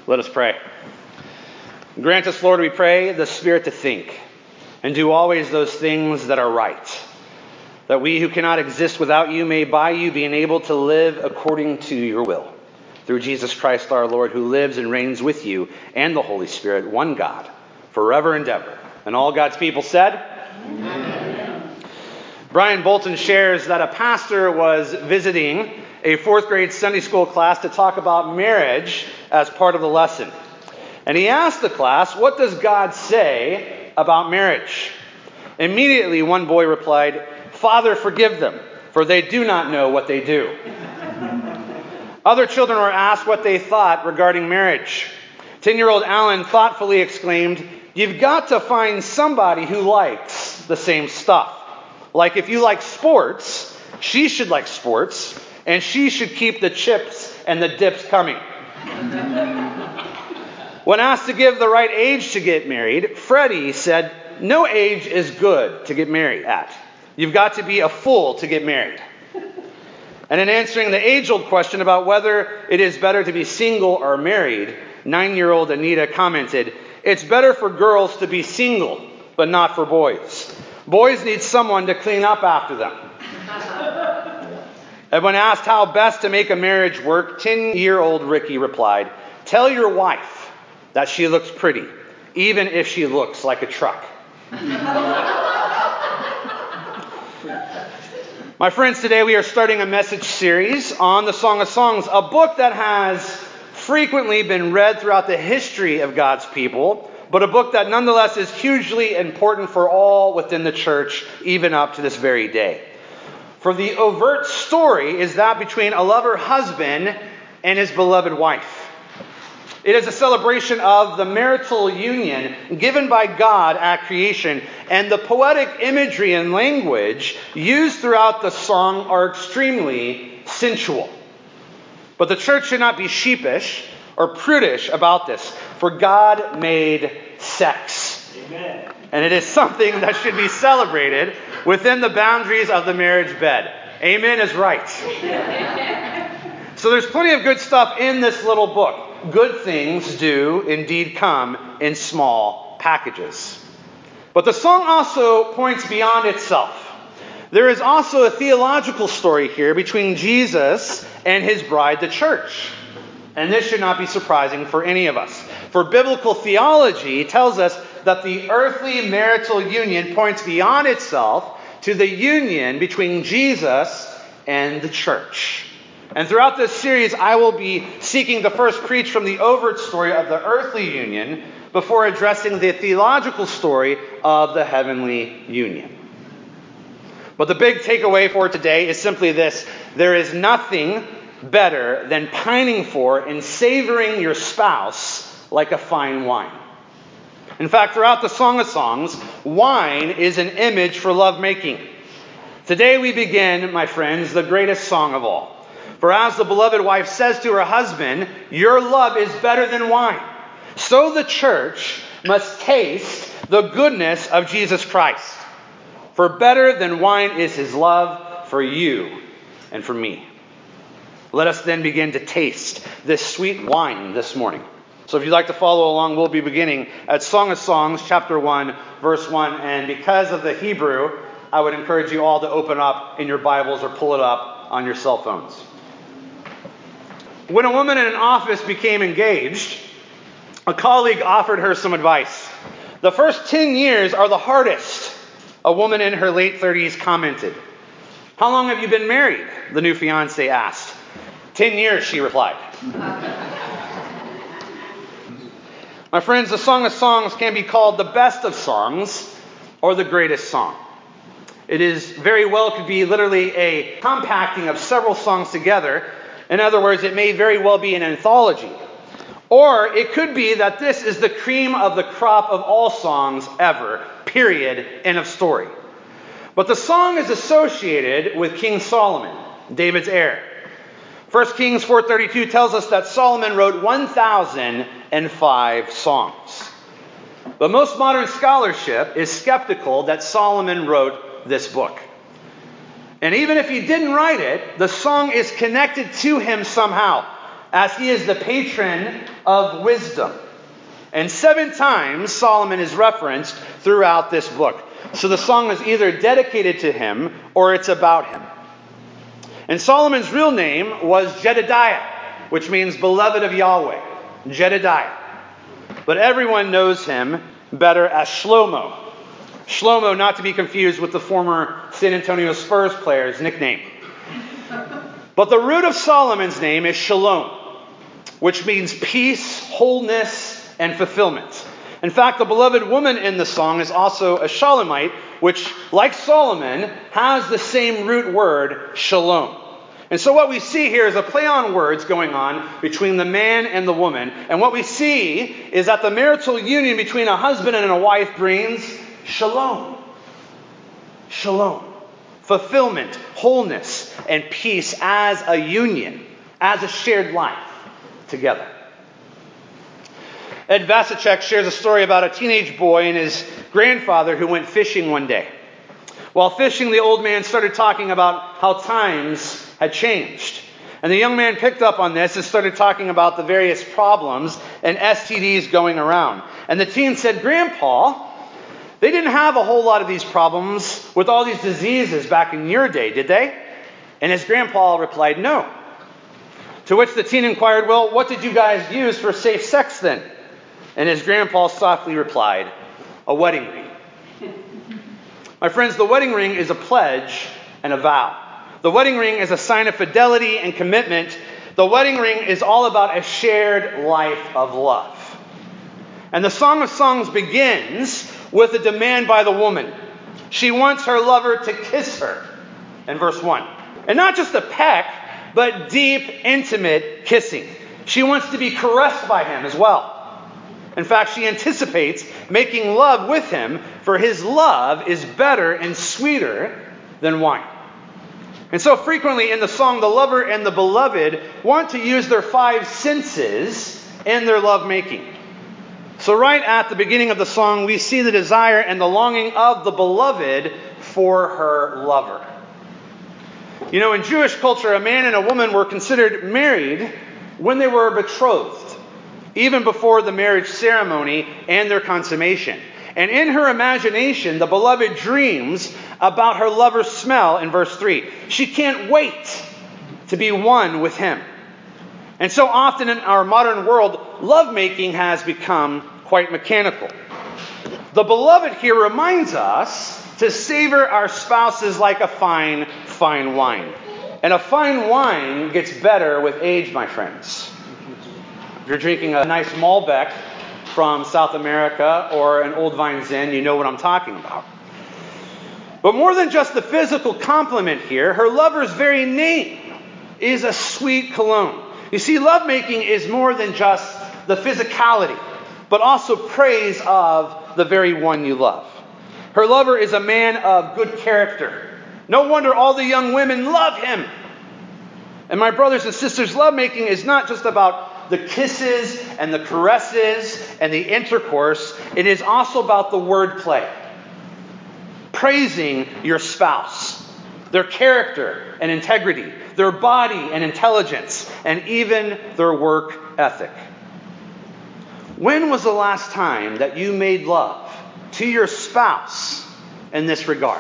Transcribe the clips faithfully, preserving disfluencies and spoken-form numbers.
Let us pray. Grant us, Lord, we pray, the Spirit to think and do always those things that are right, that we who cannot exist without you may by you be enabled to live according to your will. Through Jesus Christ our Lord, who lives and reigns with you and the Holy Spirit, one God, forever and ever. And all God's people said, Amen. Brian Bolton shares that a pastor was visiting a fourth grade Sunday school class to talk about marriage as part of the lesson. And he asked the class, what does God say about marriage? Immediately, one boy replied, Father, forgive them, for they do not know what they do. Other children were asked what they thought regarding marriage. Ten-year-old Alan thoughtfully exclaimed, you've got to find somebody who likes the same stuff. Like if you like sports, she should like sports, and she should keep the chips and the dips coming. When asked to give the right age to get married, Freddie said, no age is good to get married at. You've got to be a fool to get married. And in answering the age-old question about whether it is better to be single or married, nine-year-old Anita commented, it's better for girls to be single, but not for boys. Boys need someone to clean up after them. And when asked how best to make a marriage work, ten-year-old Ricky replied, tell your wife that she looks pretty, even if she looks like a truck. My friends, today we are starting a message series on the Song of Songs, a book that has frequently been read throughout the history of God's people, but a book that nonetheless is hugely important for all within the church, even up to this very day. For the overt story is that between a lover husband and his beloved wife. It is a celebration of the marital union given by God at creation, and the poetic imagery and language used throughout the song are extremely sensual. But the church should not be sheepish or prudish about this, for God made sex. Amen. And it is something that should be celebrated within the boundaries of the marriage bed. Amen is right. So there's plenty of good stuff in this little book. Good things do indeed come in small packages. But the song also points beyond itself. There is also a theological story here between Jesus and his bride, the church. And this should not be surprising for any of us. For biblical theology tells us that the earthly marital union points beyond itself to the union between Jesus and the church. And throughout this series, I will be seeking to first preach from the overt story of the earthly union before addressing the theological story of the heavenly union. But the big takeaway for today is simply this. There is nothing better than pining for and savoring your spouse like a fine wine. In fact, throughout the Song of Songs, wine is an image for lovemaking. Today we begin, my friends, the greatest song of all. For as the beloved wife says to her husband, your love is better than wine. So the church must taste the goodness of Jesus Christ. For better than wine is his love for you and for me. Let us then begin to taste this sweet wine this morning. So if you'd like to follow along, we'll be beginning at Song of Songs, chapter one, verse one. And because of the Hebrew, I would encourage you all to open up in your Bibles or pull it up on your cell phones. When a woman in an office became engaged, a colleague offered her some advice. The first ten years are the hardest, a woman in her late thirties commented. How long have you been married? The new fiancé asked. Ten years, she replied. My friends, the Song of Songs can be called the best of songs or the greatest song. It is very well could be literally a compacting of several songs together. In other words, it may very well be an anthology. Or it could be that this is the cream of the crop of all songs ever, period, end of story. But the song is associated with King Solomon, David's heir. First Kings four thirty-two tells us that Solomon wrote one thousand five songs. But most modern scholarship is skeptical that Solomon wrote this book. And even if he didn't write it, the song is connected to him somehow, as he is the patron of wisdom. And seven times Solomon is referenced throughout this book. So the song is either dedicated to him or it's about him. And Solomon's real name was Jedediah, which means beloved of Yahweh. Jedediah. But everyone knows him better as Shlomo. Shlomo, not to be confused with the former San Antonio Spurs player's nickname. But the root of Solomon's name is Shalom, which means peace, wholeness, and fulfillment. In fact, the beloved woman in the song is also a Shalomite, which, like Solomon, has the same root word, shalom. And so what we see here is a play on words going on between the man and the woman. And what we see is that the marital union between a husband and a wife brings shalom. Shalom. Fulfillment, wholeness, and peace as a union, as a shared life together. Ed Vasicek shares a story about a teenage boy and his grandfather who went fishing one day. While fishing, the old man started talking about how times had changed. And the young man picked up on this and started talking about the various problems and S T Ds going around. And the teen said, "Grandpa, they didn't have a whole lot of these problems with all these diseases back in your day, did they?" And his grandpa replied, "No." To which the teen inquired, "Well, what did you guys use for safe sex then?" And his grandpa softly replied, "A wedding ring." My friends, the wedding ring is a pledge and a vow. The wedding ring is a sign of fidelity and commitment. The wedding ring is all about a shared life of love. And the Song of Songs begins with a demand by the woman. She wants her lover to kiss her in verse one. And not just a peck, but deep, intimate kissing. She wants to be caressed by him as well. In fact, she anticipates making love with him, for his love is better and sweeter than wine. And so frequently in the song, the lover and the beloved want to use their five senses in their lovemaking. So right at the beginning of the song, we see the desire and the longing of the beloved for her lover. You know, in Jewish culture, a man and a woman were considered married when they were betrothed, even before the marriage ceremony and their consummation. And in her imagination, the beloved dreams about her lover's smell in verse three. She can't wait to be one with him. And so often in our modern world, lovemaking has become quite mechanical. The beloved here reminds us to savor our spouses like a fine, fine wine. And a fine wine gets better with age, my friends. If you're drinking a nice Malbec from South America or an Old Vine Zin, you know what I'm talking about. But more than just the physical compliment here, her lover's very name is a sweet cologne. You see, lovemaking is more than just the physicality, but also praise of the very one you love. Her lover is a man of good character. No wonder all the young women love him. And my brothers and sisters, lovemaking is not just about the kisses and the caresses and the intercourse. It is also about the wordplay. Praising your spouse, their character and integrity, their body and intelligence, and even their work ethic. When was the last time that you made love to your spouse in this regard?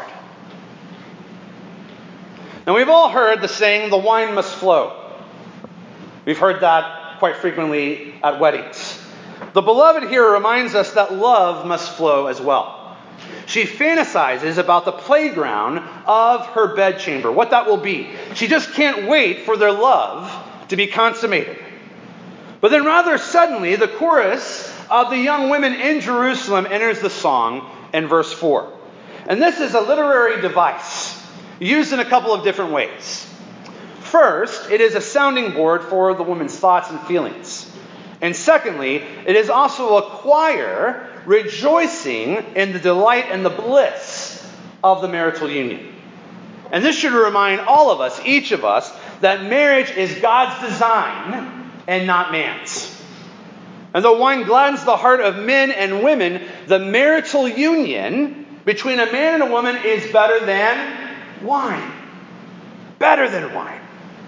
Now, we've all heard the saying, the wine must flow. We've heard that quite frequently at weddings. The beloved here reminds us that love must flow as well. She fantasizes about the playground of her bedchamber, what that will be. She just can't wait for their love to be consummated. But then rather suddenly, the chorus of the young women in Jerusalem enters the song in verse four. And this is a literary device used in a couple of different ways. First, it is a sounding board for the woman's thoughts and feelings. And secondly, it is also a choir rejoicing in the delight and the bliss of the marital union. And this should remind all of us, each of us, that marriage is God's design and not man's. And though wine gladdens the heart of men and women, the marital union between a man and a woman is better than wine. Better than wine.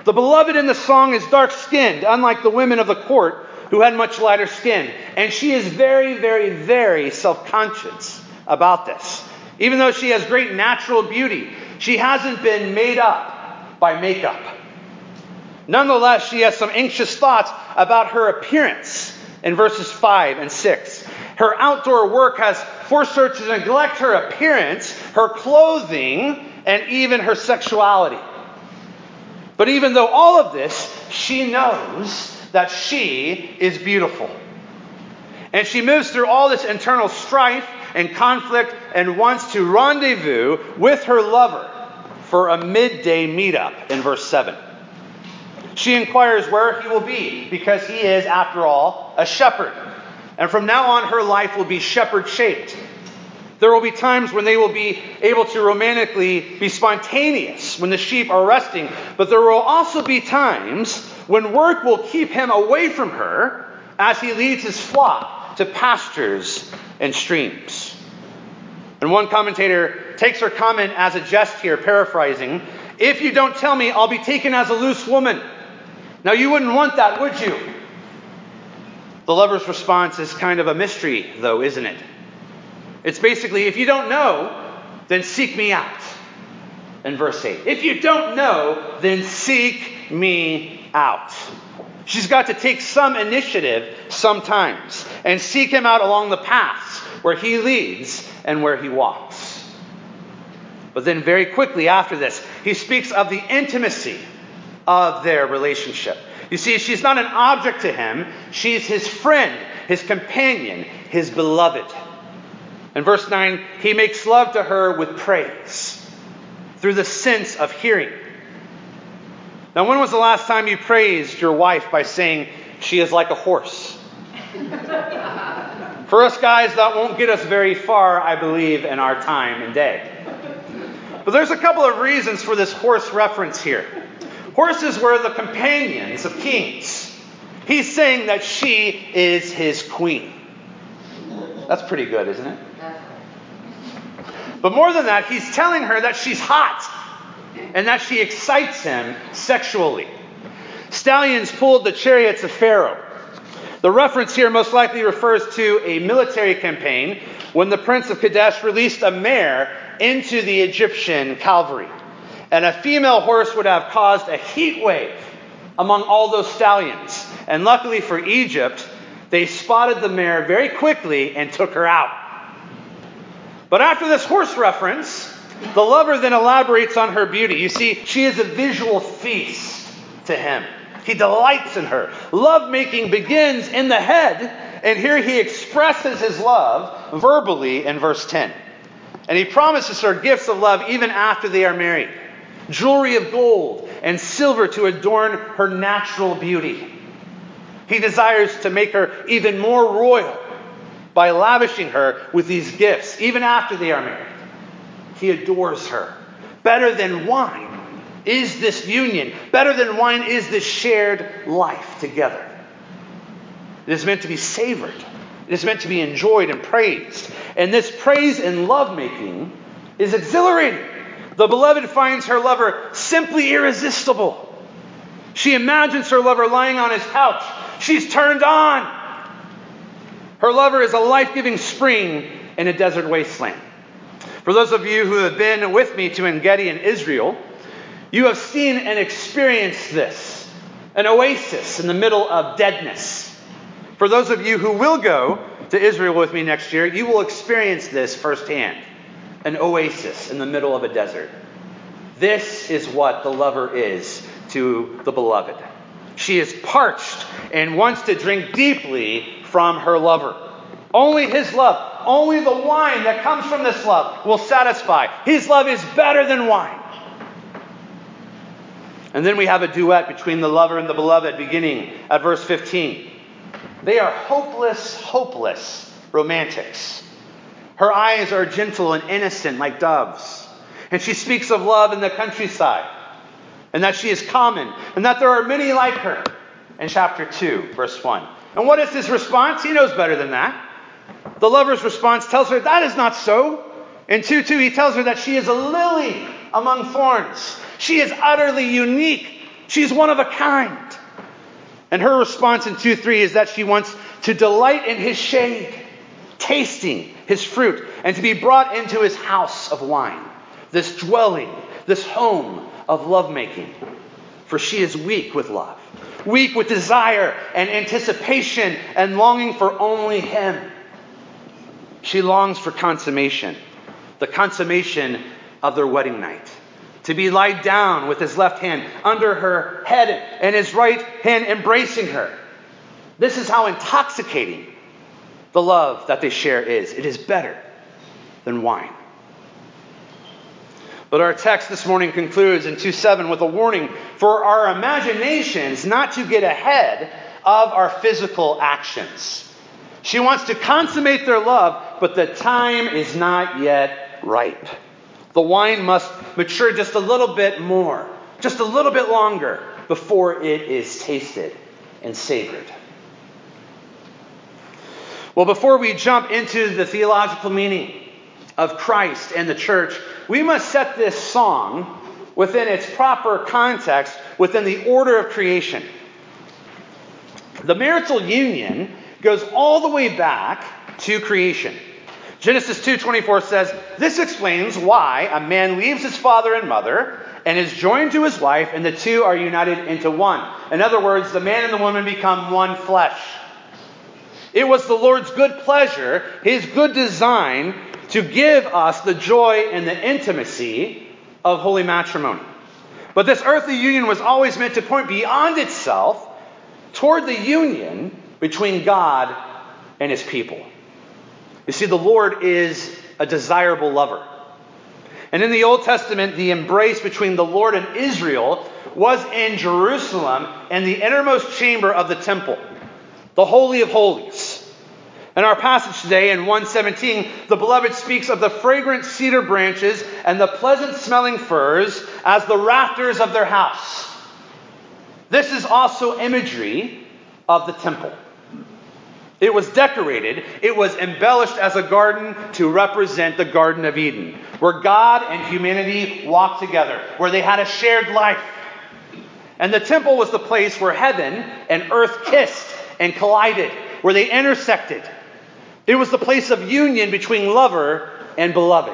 The beloved in the song is dark-skinned, unlike the women of the court who had much lighter skin. And she is very, very, very self-conscious about this. Even though she has great natural beauty, she hasn't been made up by makeup. Nonetheless, she has some anxious thoughts about her appearance in verses five and six. Her outdoor work has forced her to neglect her appearance, her clothing, and even her sexuality. But even though all of this, she knows that she is beautiful. And she moves through all this internal strife and conflict and wants to rendezvous with her lover for a midday meetup in verse seven. She inquires where he will be because he is, after all, a shepherd. And from now on, her life will be shepherd-shaped. There will be times when they will be able to romantically be spontaneous when the sheep are resting. But there will also be times when work will keep him away from her as he leads his flock to pastures and streams. And one commentator takes her comment as a jest here, paraphrasing, "If you don't tell me, I'll be taken as a loose woman." Now, you wouldn't want that, would you? The lover's response is kind of a mystery, though, isn't it? It's basically, if you don't know, then seek me out. In verse eight. If you don't know, then seek me out. She's got to take some initiative sometimes and seek him out along the paths where he leads and where he walks. But then very quickly after this, he speaks of the intimacy of their relationship. You see, she's not an object to him. She's his friend, his companion, his beloved. In verse nine, he makes love to her with praise through the sense of hearing. Now, when was the last time you praised your wife by saying she is like a horse? For us guys, that won't get us very far, I believe, in our time and day. But there's a couple of reasons for this horse reference here. Horses were the companions of kings. He's saying that she is his queen. That's pretty good, isn't it? But more than that, he's telling her that she's hot and that she excites him sexually. Stallions pulled the chariots of Pharaoh. The reference here most likely refers to a military campaign when the prince of Kadesh released a mare into the Egyptian cavalry. And a female horse would have caused a heat wave among all those stallions. And luckily for Egypt, they spotted the mare very quickly and took her out. But after this horse reference, the lover then elaborates on her beauty. You see, she is a visual feast to him. He delights in her. Love-making begins in the head, and here he expresses his love verbally in verse ten. And he promises her gifts of love even after they are married. Jewelry of gold and silver to adorn her natural beauty. He desires to make her even more royal by lavishing her with these gifts, even after they are married. He adores her. Better than wine is this union. Better than wine is this shared life together. It is meant to be savored. It is meant to be enjoyed and praised. And this praise and lovemaking is exhilarating. The beloved finds her lover simply irresistible. She imagines her lover lying on his couch. She's turned on. Her lover is a life-giving spring in a desert wasteland. For those of you who have been with me to En-Gedi in Israel, you have seen and experienced this, an oasis in the middle of deadness. For those of you who will go to Israel with me next year, you will experience this firsthand, an oasis in the middle of a desert. This is what the lover is to the beloved. She is parched and wants to drink deeply from her lover. Only his love, only the wine that comes from this love will satisfy. His love is better than wine. And then we have a duet between the lover and the beloved beginning at verse fifteen. They are hopeless, hopeless romantics. Her eyes are gentle and innocent like doves. And she speaks of love in the countryside. And that she is common. And that there are many like her. In chapter two, verse one. And what is his response? He knows better than that. The lover's response tells her that is not so. In two two, he tells her that she is a lily among thorns. She is utterly unique She's one of a kind. And her response in two three is that she wants to delight in his shade, tasting his fruit, and to be brought into his house of wine, this dwelling, this home of lovemaking. For she is weak with love, weak with desire and anticipation and longing for only him. She longs for consummation, the consummation of their wedding night. To be lied down with his left hand under her head and his right hand embracing her. This is how intoxicating the love that they share is. It is better than wine. But our text this morning concludes in two seven with a warning for our imaginations not to get ahead of our physical actions. She wants to consummate their love, but the time is not yet ripe. The wine must mature just a little bit more, just a little bit longer before it is tasted and savored. Well, before we jump into the theological meaning of Christ and the church, we must set this song within its proper context, within the order of creation. The marital union goes all the way back to creation. Genesis two twenty-four says, "This explains why a man leaves his father and mother and is joined to his wife, and the two are united into one." In other words, the man and the woman become one flesh. It was the Lord's good pleasure, his good design, to give us the joy and the intimacy of holy matrimony. But this earthly union was always meant to point beyond itself toward the union between God and his people. You see, the Lord is a desirable lover. And in the Old Testament, the embrace between the Lord and Israel was in Jerusalem and the innermost chamber of the temple, the Holy of Holies. In our passage today in one seventeen, the beloved speaks of the fragrant cedar branches and the pleasant smelling firs as the rafters of their house. This is also imagery of the temple. It was decorated, it was embellished as a garden to represent the Garden of Eden, where God and humanity walked together, where they had a shared life. And the temple was the place where heaven and earth kissed and collided, where they intersected. It was the place of union between lover and beloved.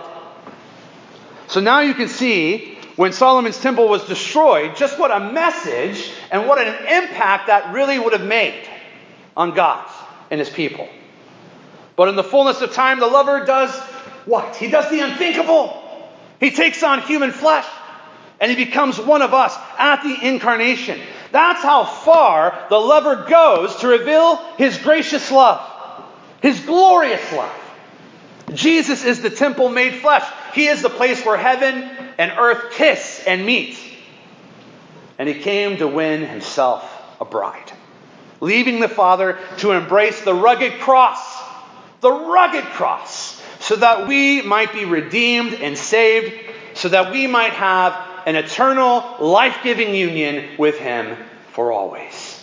So now you can see, when Solomon's temple was destroyed, just what a message and what an impact that really would have made on God and his people. But in the fullness of time, the lover does what? He does the unthinkable. He takes on human flesh and he becomes one of us at the incarnation. That's how far the lover goes to reveal his gracious love, his glorious love. Jesus is the temple made flesh. He is the place where heaven and earth kiss and meet. And he came to win himself a bride, leaving the Father to embrace the rugged cross, the rugged cross, so that we might be redeemed and saved, so that we might have an eternal, life-giving union with him for always.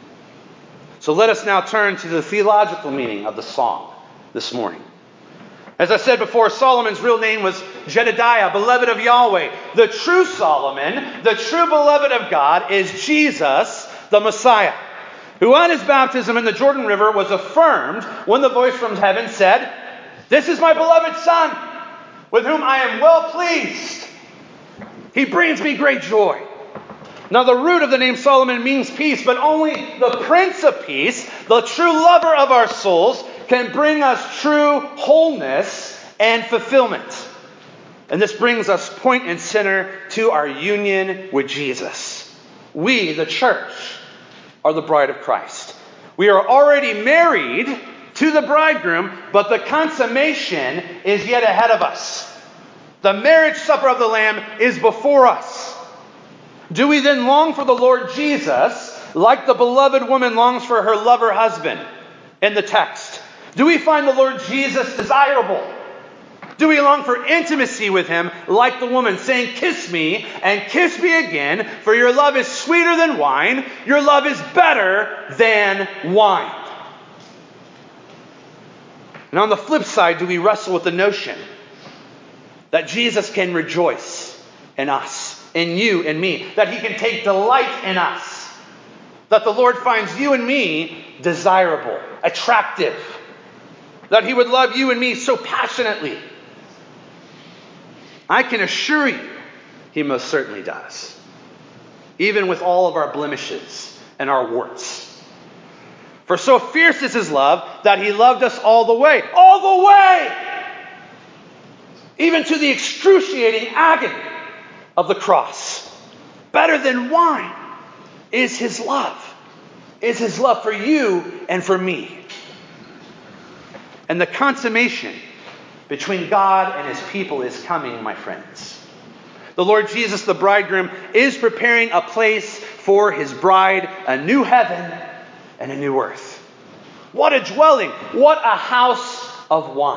So let us now turn to the theological meaning of the song this morning. As I said before, Solomon's real name was Jedediah, beloved of Yahweh. The true Solomon, the true beloved of God, is Jesus, the Messiah, who at his baptism in the Jordan River was affirmed when the voice from heaven said, "This is my beloved Son, with whom I am well pleased. He brings me great joy." Now the root of the name Solomon means peace, but only the Prince of Peace, the true lover of our souls, can bring us true wholeness and fulfillment. And this brings us point and center to our union with Jesus. We, the church, are the bride of Christ. We are already married to the bridegroom, but the consummation is yet ahead of us. The marriage supper of the Lamb is before us. Do we then long for the Lord Jesus like the beloved woman longs for her lover husband in the text? Do we find the Lord Jesus desirable? Do we long for intimacy with him like the woman, saying, "Kiss me and kiss me again, for your love is sweeter than wine. Your love is better than wine"? And on the flip side, do we wrestle with the notion that Jesus can rejoice in us in you and me, that he can take delight in us, that the Lord finds you and me desirable, attractive, that he would love you and me so passionately. I can assure you, he most certainly does, even with all of our blemishes and our warts. For so fierce is his love that he loved us all the way, all the way, even to the excruciating agony of the cross. Better than wine is his love, is his love for you and for me. And the consummation between God and his people is coming, my friends. The Lord Jesus, the bridegroom, is preparing a place for his bride, a new heaven and a new earth. What a dwelling, what a house of wine.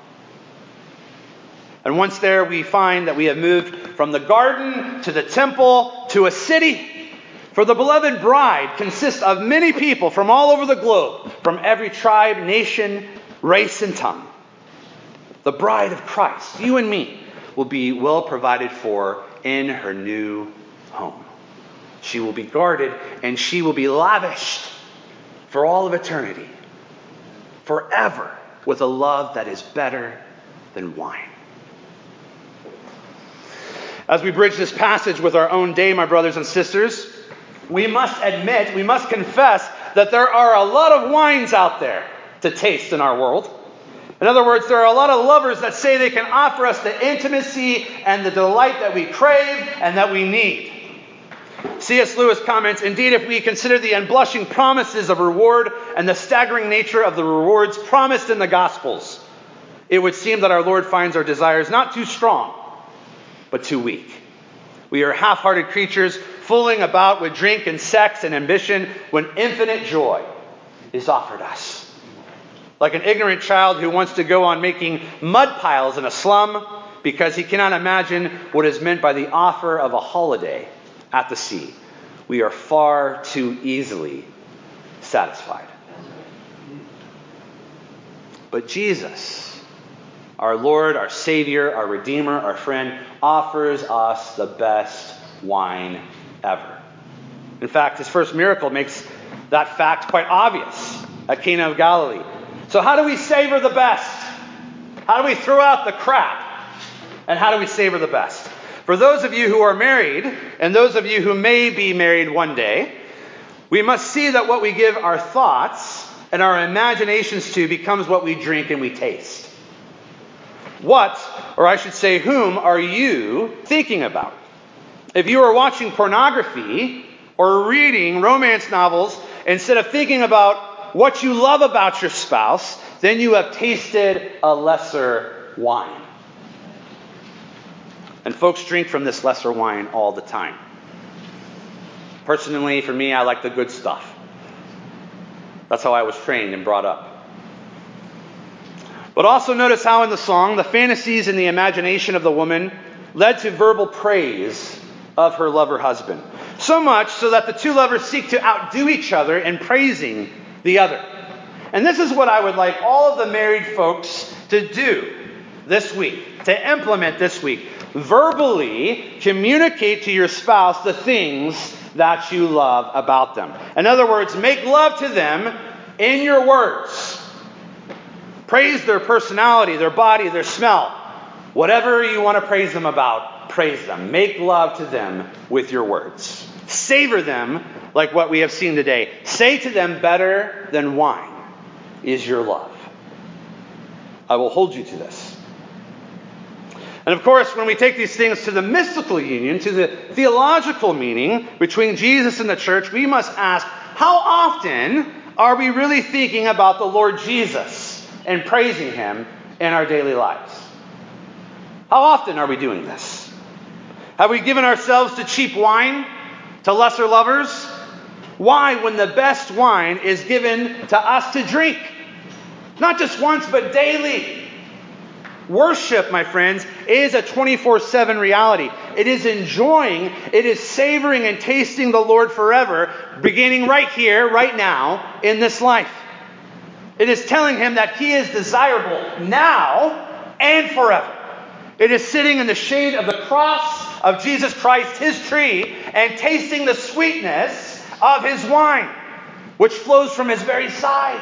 And once there, we find that we have moved from the garden to the temple to a city. For the beloved bride consists of many people from all over the globe, from every tribe, nation, race, and tongue. The bride of Christ, you and me, will be well provided for in her new home. She will be guarded and she will be lavished for all of eternity, forever, with a love that is better than wine. As we bridge this passage with our own day, my brothers and sisters, we must admit, we must confess that there are a lot of wines out there to taste in our world. In other words, there are a lot of lovers that say they can offer us the intimacy and the delight that we crave and that we need. C S Lewis comments, indeed, if we consider the unblushing promises of reward and the staggering nature of the rewards promised in the Gospels, it would seem that our Lord finds our desires not too strong, but too weak. We are half-hearted creatures fooling about with drink and sex and ambition when infinite joy is offered us. Like an ignorant child who wants to go on making mud piles in a slum because he cannot imagine what is meant by the offer of a holiday at the sea. We are far too easily satisfied. But Jesus, our Lord, our Savior, our Redeemer, our friend, offers us the best wine ever. In fact, his first miracle makes that fact quite obvious at Cana of Galilee. So how do we savor the best? How do we throw out the crap? And how do we savor the best? For those of you who are married, and those of you who may be married one day, we must see that what we give our thoughts and our imaginations to becomes what we drink and we taste. What, or I should say, whom are you thinking about? If you are watching pornography or reading romance novels instead of thinking about what you love about your spouse, then you have tasted a lesser wine. And folks drink from this lesser wine all the time. Personally, for me, I like the good stuff. That's how I was trained and brought up. But also notice how in the song, the fantasies and the imagination of the woman led to verbal praise of her lover husband. So much so that the two lovers seek to outdo each other in praising the other. And this is what I would like all of the married folks to do this week, to implement this week. Verbally communicate to your spouse the things that you love about them. In other words, make love to them in your words. Praise their personality, their body, their smell. Whatever you want to praise them about, praise them. Make love to them with your words. Savor them like what we have seen today. Say to them, better than wine is your love. I will hold you to this. And of course, when we take these things to the mystical union, to the theological meaning between Jesus and the church, we must ask, how often are we really thinking about the Lord Jesus and praising him in our daily lives? How often are we doing this? Have we given ourselves to cheap wine, to lesser lovers? Why, when the best wine is given to us to drink? Not just once, but daily. Worship, my friends, is a twenty-four seven reality. It is enjoying, it is savoring and tasting the Lord forever, beginning right here, right now, in this life. It is telling him that he is desirable now and forever. It is sitting in the shade of the cross of Jesus Christ, his tree, and tasting the sweetness of his wine, which flows from his very side.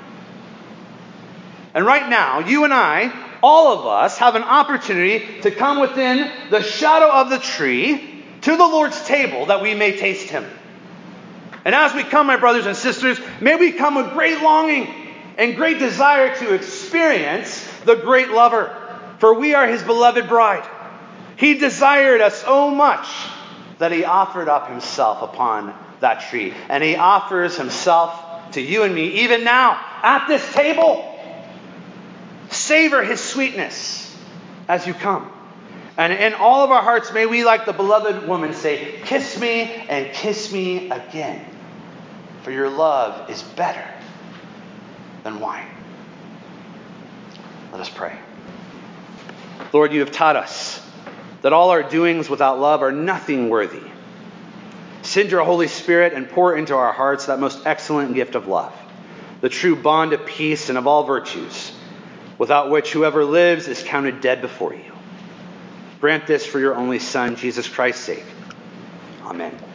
And right now, you and I, all of us, have an opportunity to come within the shadow of the tree to the Lord's table that we may taste him. And as we come, my brothers and sisters, may we come with great longing and great desire to experience the great lover, for we are his beloved bride. He desired us so much that he offered up himself upon that tree. And he offers himself to you and me even now at this table. Savor his sweetness as you come. And in all of our hearts, may we, like the beloved woman, say, kiss me and kiss me again, for your love is better than wine. Let us pray. Lord, you have taught us that all our doings without love are nothing worthy. Send your Holy Spirit and pour into our hearts that most excellent gift of love, the true bond of peace and of all virtues, without which whoever lives is counted dead before you. Grant this for your only Son, Jesus Christ's sake. Amen.